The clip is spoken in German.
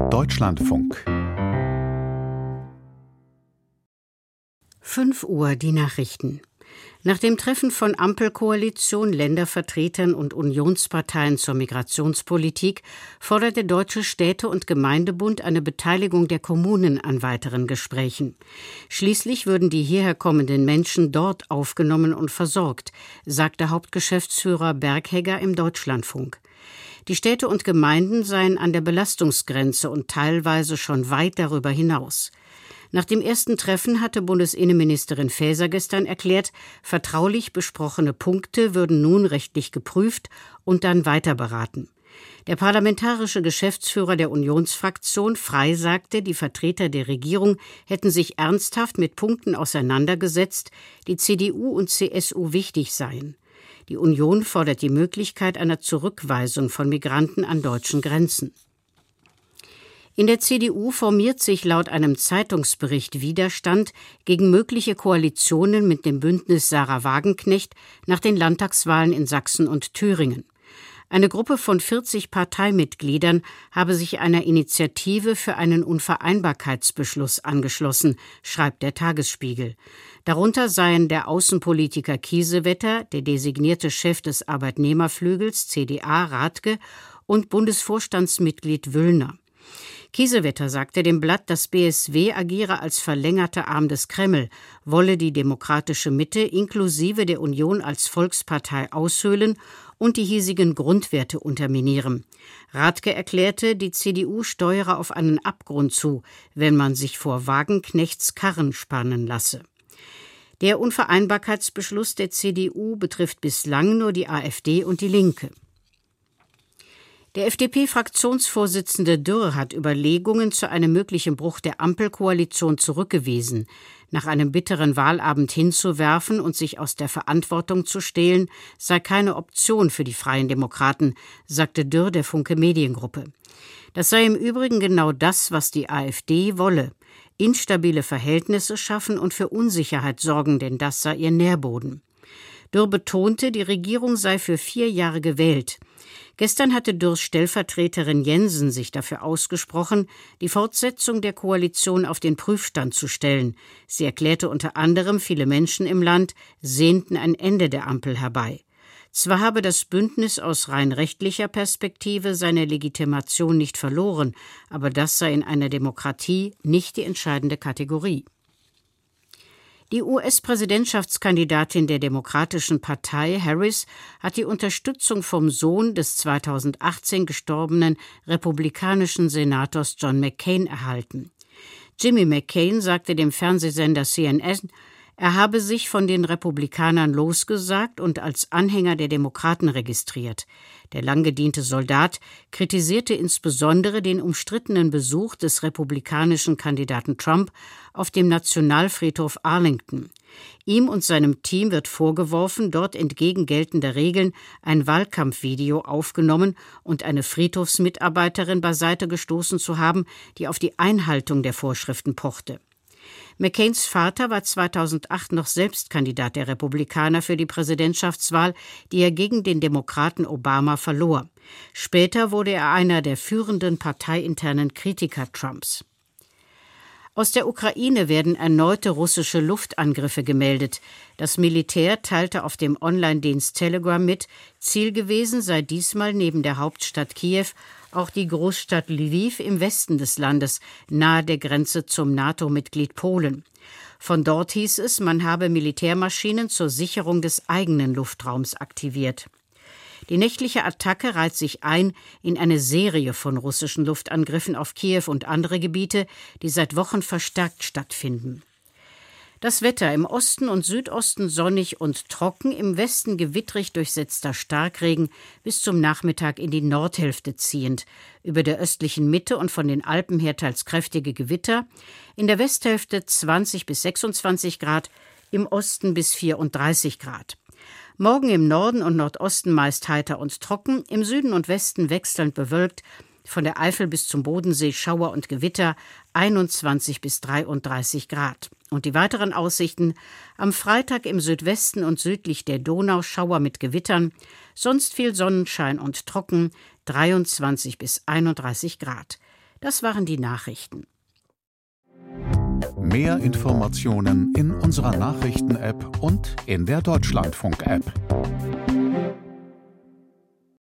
Deutschlandfunk. 5 Uhr die Nachrichten. Nach dem Treffen von Ampelkoalition, Ländervertretern und Unionsparteien zur Migrationspolitik fordert der Deutsche Städte- und Gemeindebund eine Beteiligung der Kommunen an weiteren Gesprächen. Schließlich würden die hierher kommenden Menschen dort aufgenommen und versorgt, sagte Hauptgeschäftsführer Berghegger im Deutschlandfunk. Die Städte und Gemeinden seien an der Belastungsgrenze und teilweise schon weit darüber hinaus. Nach dem ersten Treffen hatte Bundesinnenministerin Faeser gestern erklärt, vertraulich besprochene Punkte würden nun rechtlich geprüft und dann weiter beraten. Der parlamentarische Geschäftsführer der Unionsfraktion Frey sagte, die Vertreter der Regierung hätten sich ernsthaft mit Punkten auseinandergesetzt, die CDU und CSU wichtig seien. Die Union fordert die Möglichkeit einer Zurückweisung von Migranten an deutschen Grenzen. In der CDU formiert sich laut einem Zeitungsbericht Widerstand gegen mögliche Koalitionen mit dem Bündnis Sarah Wagenknecht nach den Landtagswahlen in Sachsen und Thüringen. Eine Gruppe von 40 Parteimitgliedern habe sich einer Initiative für einen Unvereinbarkeitsbeschluss angeschlossen, schreibt der Tagesspiegel. Darunter seien der Außenpolitiker Kiesewetter, der designierte Chef des Arbeitnehmerflügels CDA Rathke und Bundesvorstandsmitglied Wüllner. Kiesewetter sagte dem Blatt, das BSW agiere als verlängerter Arm des Kreml, wolle die demokratische Mitte inklusive der Union als Volkspartei aushöhlen und die hiesigen Grundwerte unterminieren. Rathke erklärte, die CDU steuere auf einen Abgrund zu, wenn man sich vor Wagenknechts Karren spannen lasse. Der Unvereinbarkeitsbeschluss der CDU betrifft bislang nur die AfD und die Linke. Der FDP-Fraktionsvorsitzende Dürr hat Überlegungen zu einem möglichen Bruch der Ampelkoalition zurückgewiesen. Nach einem bitteren Wahlabend hinzuwerfen und sich aus der Verantwortung zu stehlen, sei keine Option für die Freien Demokraten, sagte Dürr der Funke Mediengruppe. Das sei im Übrigen genau das, was die AfD wolle. Instabile Verhältnisse schaffen und für Unsicherheit sorgen, denn das sei ihr Nährboden. Dürr betonte, die Regierung sei für 4 Jahre gewählt. Gestern hatte Dürrs Stellvertreterin Jensen sich dafür ausgesprochen, die Fortsetzung der Koalition auf den Prüfstand zu stellen. Sie erklärte unter anderem, viele Menschen im Land sehnten ein Ende der Ampel herbei. Zwar habe das Bündnis aus rein rechtlicher Perspektive seine Legitimation nicht verloren, aber das sei in einer Demokratie nicht die entscheidende Kategorie. Die US-Präsidentschaftskandidatin der Demokratischen Partei, Harris, hat die Unterstützung vom Sohn des 2018 gestorbenen republikanischen Senators John McCain erhalten. Jimmy McCain sagte dem Fernsehsender CNN, er habe sich von den Republikanern losgesagt und als Anhänger der Demokraten registriert. Der lang gediente Soldat kritisierte insbesondere den umstrittenen Besuch des republikanischen Kandidaten Trump auf dem Nationalfriedhof Arlington. Ihm und seinem Team wird vorgeworfen, dort entgegen geltender Regeln ein Wahlkampfvideo aufgenommen und eine Friedhofsmitarbeiterin beiseite gestoßen zu haben, die auf die Einhaltung der Vorschriften pochte. McCains Vater war 2008 noch selbst Kandidat der Republikaner für die Präsidentschaftswahl, die er gegen den Demokraten Obama verlor. Später wurde er einer der führenden parteiinternen Kritiker Trumps. Aus der Ukraine werden erneute russische Luftangriffe gemeldet. Das Militär teilte auf dem Online-Dienst Telegram mit, Ziel gewesen sei diesmal neben der Hauptstadt Kiew auch die Großstadt Lviv im Westen des Landes, nahe der Grenze zum NATO-Mitglied Polen. Von dort hieß es, man habe Militärmaschinen zur Sicherung des eigenen Luftraums aktiviert. Die nächtliche Attacke reiht sich ein in eine Serie von russischen Luftangriffen auf Kiew und andere Gebiete, die seit Wochen verstärkt stattfinden. Das Wetter: im Osten und Südosten sonnig und trocken, im Westen gewittrig durchsetzter Starkregen, bis zum Nachmittag in die Nordhälfte ziehend, über der östlichen Mitte und von den Alpen her teils kräftige Gewitter, in der Westhälfte 20 bis 26 Grad, im Osten bis 34 Grad. Morgen im Norden und Nordosten meist heiter und trocken, im Süden und Westen wechselnd bewölkt, von der Eifel bis zum Bodensee Schauer und Gewitter, 21 bis 33 Grad. Und die weiteren Aussichten: am Freitag im Südwesten und südlich der Donau Schauer mit Gewittern, sonst viel Sonnenschein und trocken, 23 bis 31 Grad. Das waren die Nachrichten. Mehr Informationen in unserer Nachrichten-App und in der Deutschlandfunk-App.